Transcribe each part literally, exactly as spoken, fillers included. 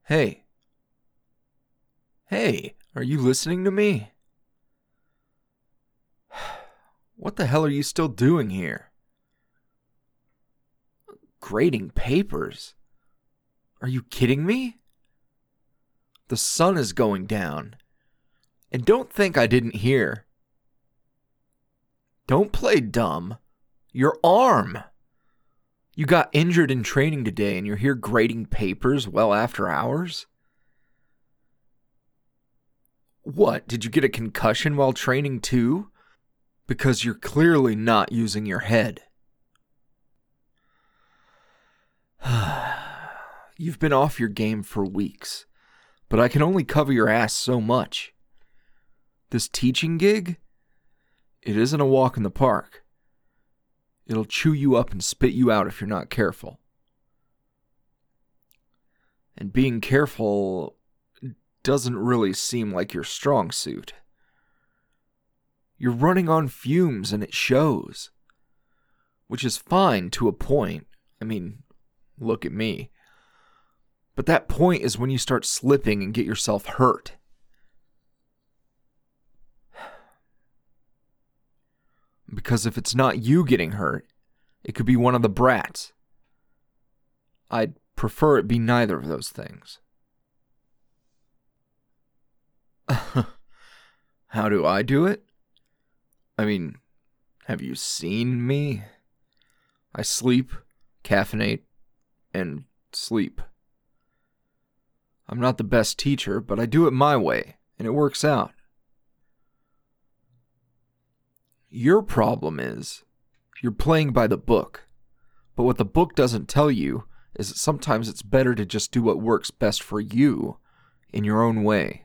Hey. Hey, are you listening to me? What the hell are you still doing here? Grading papers? Are you kidding me? The sun is going down. And don't think I didn't hear. Don't play dumb. Your arm. You got injured in training today and you're here grading papers well after hours? What, did you get a concussion while training too? Because you're clearly not using your head. You've been off your game for weeks, but I can only cover your ass so much. This teaching gig? It isn't a walk in the park. It'll chew you up and spit you out if you're not careful. And being careful doesn't really seem like your strong suit. You're running on fumes and it shows. Which is fine to a point. I mean, look at me. But that point is when you start slipping and get yourself hurt. Because if it's not you getting hurt, it could be one of the brats. I'd prefer it be neither of those things. How do I do it? I mean, have you seen me? I sleep, caffeinate, and sleep. I'm not the best teacher, but I do it my way, and it works out. Your problem is, you're playing by the book. But what the book doesn't tell you is that sometimes it's better to just do what works best for you in your own way.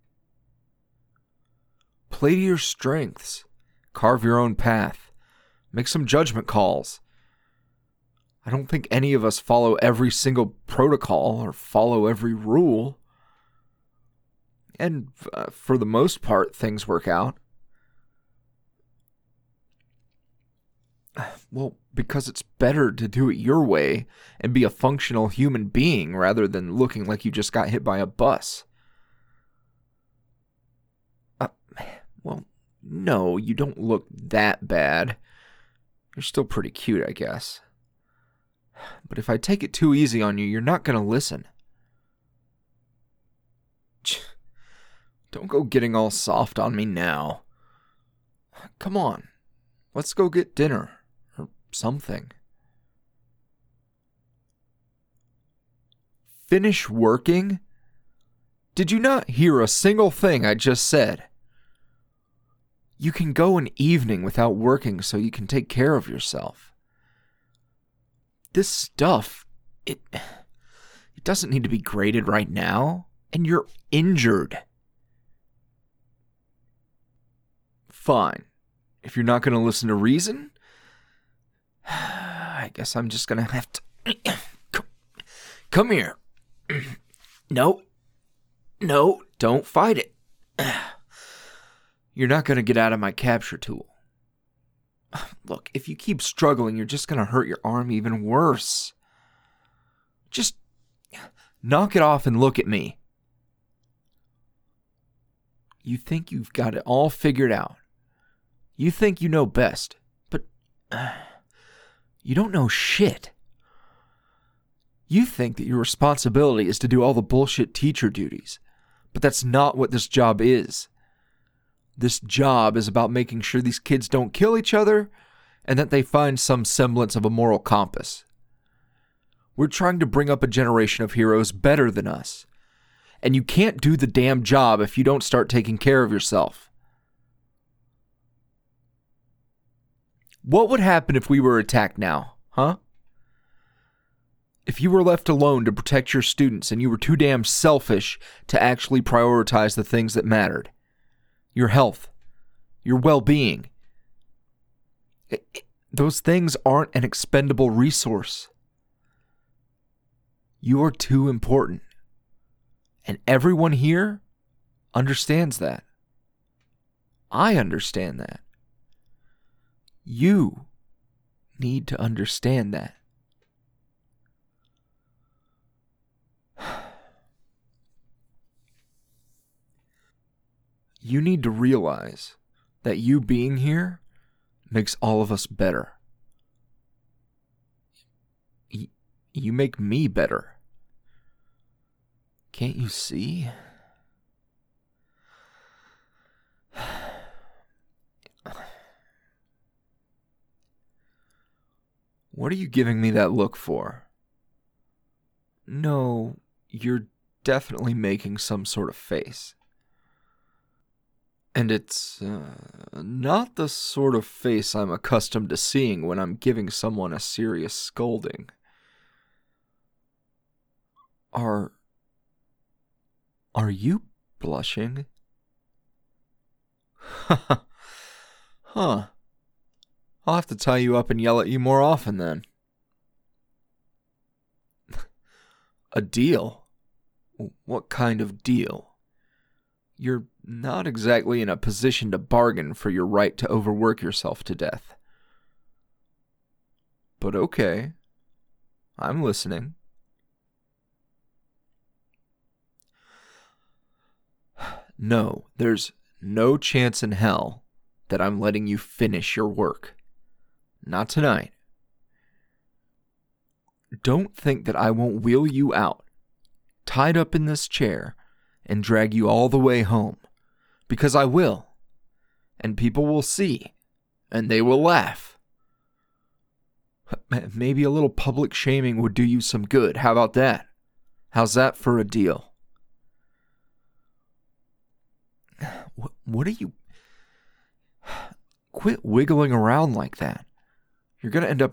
Play to your strengths. Carve your own path. Make some judgment calls. I don't think any of us follow every single protocol or follow every rule. And uh, for the most part, things work out. Well, because it's better to do it your way and be a functional human being rather than looking like you just got hit by a bus. Uh, well, no, you don't look that bad. You're still pretty cute, I guess. But if I take it too easy on you, you're not going to listen. Don't go getting all soft on me now. Come on, let's go get dinner. Something. Finish working? Did you not hear a single thing I just said? You can go an evening without working so you can take care of yourself. This stuff, it, it doesn't need to be graded right now, and you're injured. Fine. If you're not going to listen to reason, I guess I'm just going to have to... Come here. No. No, don't fight it. You're not going to get out of my capture tool. Look, if you keep struggling, you're just going to hurt your arm even worse. Just knock it off and look at me. You think you've got it all figured out. You think you know best, but... Uh, You don't know shit. You think that your responsibility is to do all the bullshit teacher duties, but that's not what this job is. This job is about making sure these kids don't kill each other and that they find some semblance of a moral compass. We're trying to bring up a generation of heroes better than us, and you can't do the damn job if you don't start taking care of yourself. What would happen if we were attacked now, huh? If you were left alone to protect your students and you were too damn selfish to actually prioritize the things that mattered. Your health, your well-being. It, it, those things aren't an expendable resource. You are too important. And everyone here understands that. I understand that. You need to understand that. You need to realize that you being here makes all of us better. Y- you make me better. Can't you see? What are you giving me that look for? No, you're definitely making some sort of face. And it's uh, not the sort of face I'm accustomed to seeing when I'm giving someone a serious scolding. Are... Are you blushing? Huh. I'll have to tie you up and yell at you more often then. A deal? What kind of deal? You're not exactly in a position to bargain for your right to overwork yourself to death. But okay, I'm listening. No, there's no chance in hell that I'm letting you finish your work. Not tonight. Don't think that I won't wheel you out, tied up in this chair, and drag you all the way home. Because I will. And people will see. And they will laugh. Maybe a little public shaming would do you some good. How about that? How's that for a deal? What, what are you... Quit wiggling around like that. You're gonna end up...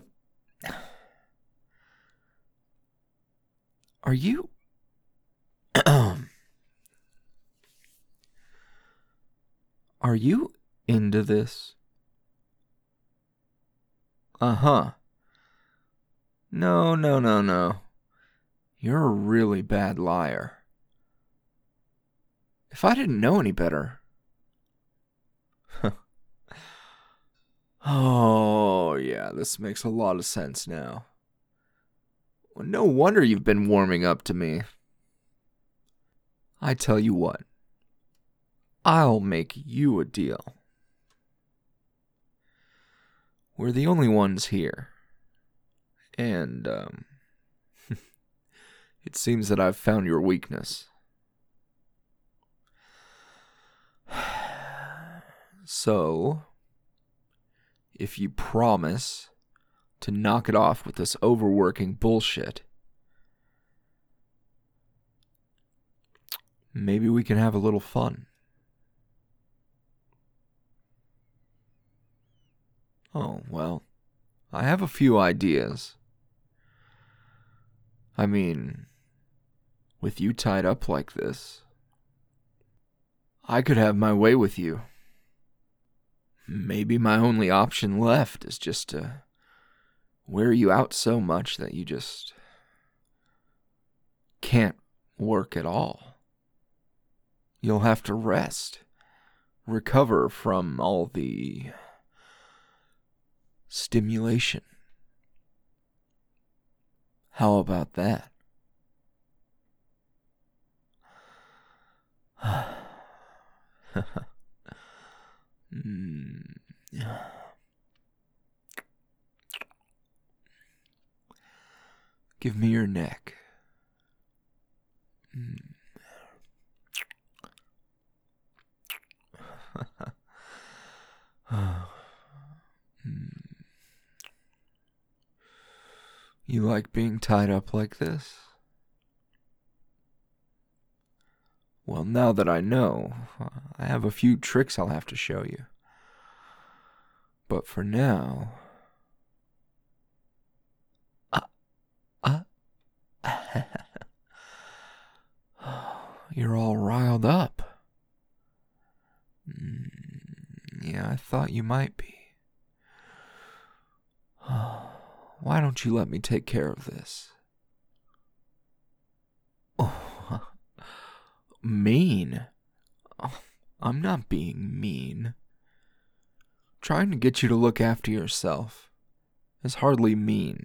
Are you... Are you into this? Uh-huh. No, no, no, no. You're a really bad liar. If I didn't know any better... Oh, yeah, this makes a lot of sense now. Well, no wonder you've been warming up to me. I tell you what. I'll make you a deal. We're the only ones here. And, um... it seems that I've found your weakness. So... if you promise to knock it off with this overworking bullshit, maybe we can have a little fun. Oh, well, I have a few ideas. I mean, with you tied up like this, I could have my way with you. Maybe my only option left is just to wear you out so much that you just can't work at all. You'll have to rest, recover from all the stimulation. How about that? mm. Give me your neck. Mm. You like being tied up like this? Well, now that I know, I have a few tricks I'll have to show you. But for now... Uh, uh, you're all riled up. Mm, yeah, I thought you might be. Why don't you let me take care of this? Oh, mean? Oh, I'm not being mean. Trying to get you to look after yourself is hardly mean.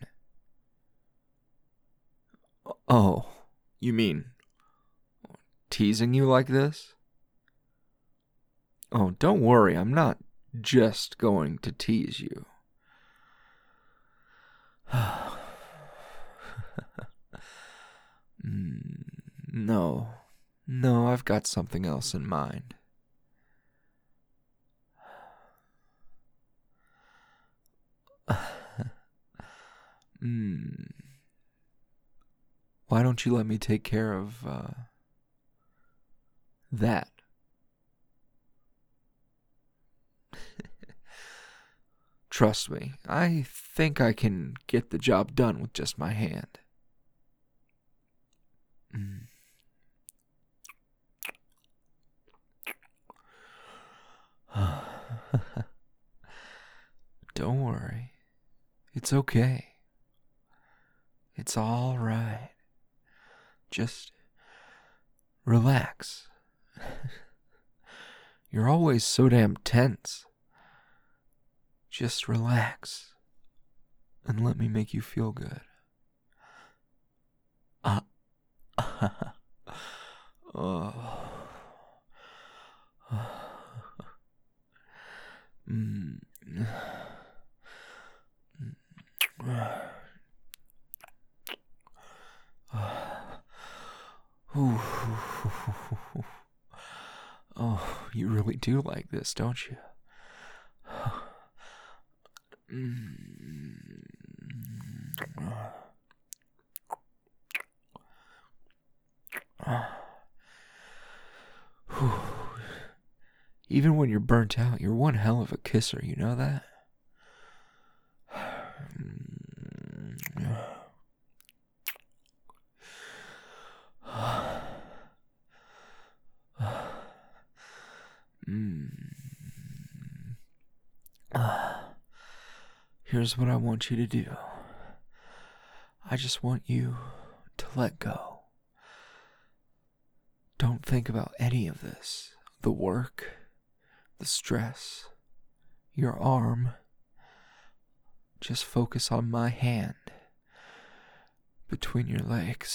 Oh, you mean teasing you like this? Oh, don't worry, I'm not just going to tease you. mm, no, no, I've got something else in mind. mm. Why don't you let me take care of uh, that? Trust me, I think I can get the job done with just my hand. Mm. Don't worry. It's okay. It's all right. Just relax. You're always so damn tense. Just relax and let me make you feel good. Uh, oh. mm. Oh, you really do like this, don't you? Even when you're burnt out, you're one hell of a kisser, you know that? Here's what I want you to do. I just want you to let go. Don't think about any of this. The work, the stress, your arm. Just focus on my hand between your legs.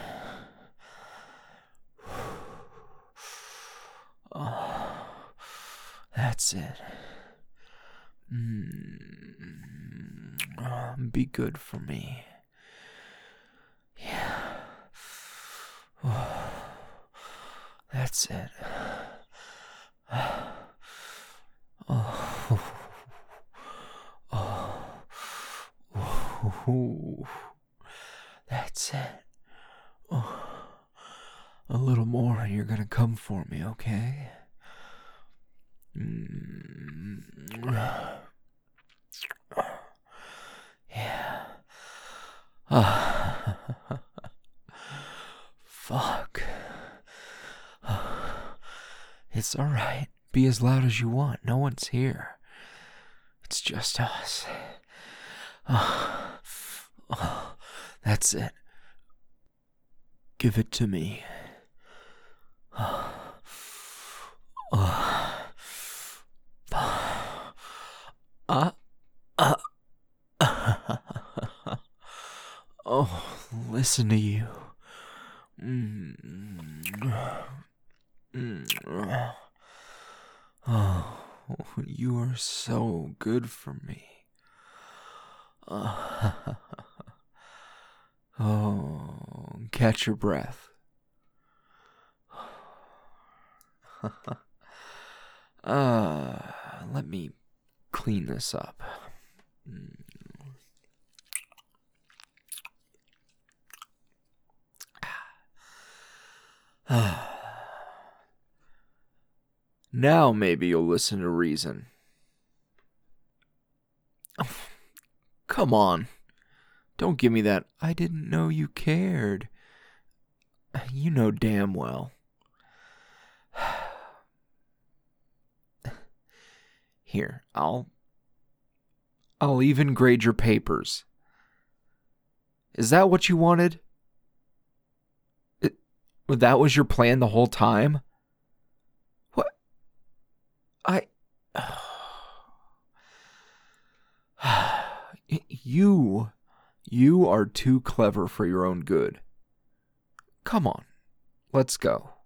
Oh, that's it. Mm, oh, be good for me. Yeah. Oh, that's it. Oh. Oh. Oh. That's it. Oh. A little more and you're gonna come for me, okay? Mm. Yeah. Ah. Fuck. It's alright. Be as loud as you want. No one's here. It's just us. Oh. Oh. That's it. Give it to me. Oh. Oh. Uh, uh, oh, listen to you. Mm. Mm. Oh, you are so good for me. Uh, oh, catch your breath. uh, let me clean this up. Now maybe you'll listen to reason. Oh, come on. Don't give me that I didn't know you cared. You know damn well. Here, I'll I'll even grade your papers. Is that what you wanted? It, that was your plan the whole time? What? I... You... You are too clever for your own good. Come on, let's go.